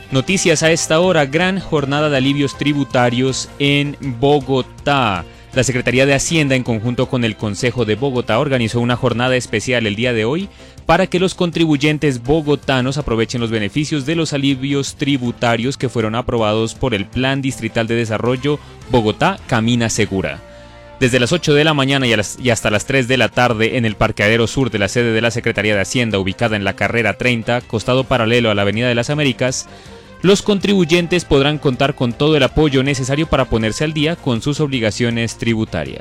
Noticias a esta hora, gran jornada de alivios tributarios en Bogotá. La Secretaría de Hacienda, en conjunto con el Consejo de Bogotá, organizó una jornada especial el día de hoy para que los contribuyentes bogotanos aprovechen los beneficios de los alivios tributarios que fueron aprobados por el Plan Distrital de Desarrollo Bogotá Camina Segura. Desde las 8 de la mañana y hasta las 3 de la tarde en el parqueadero sur de la sede de la Secretaría de Hacienda, ubicada en la carrera 30, costado paralelo a la Avenida de las Américas, los contribuyentes podrán contar con todo el apoyo necesario para ponerse al día con sus obligaciones tributarias.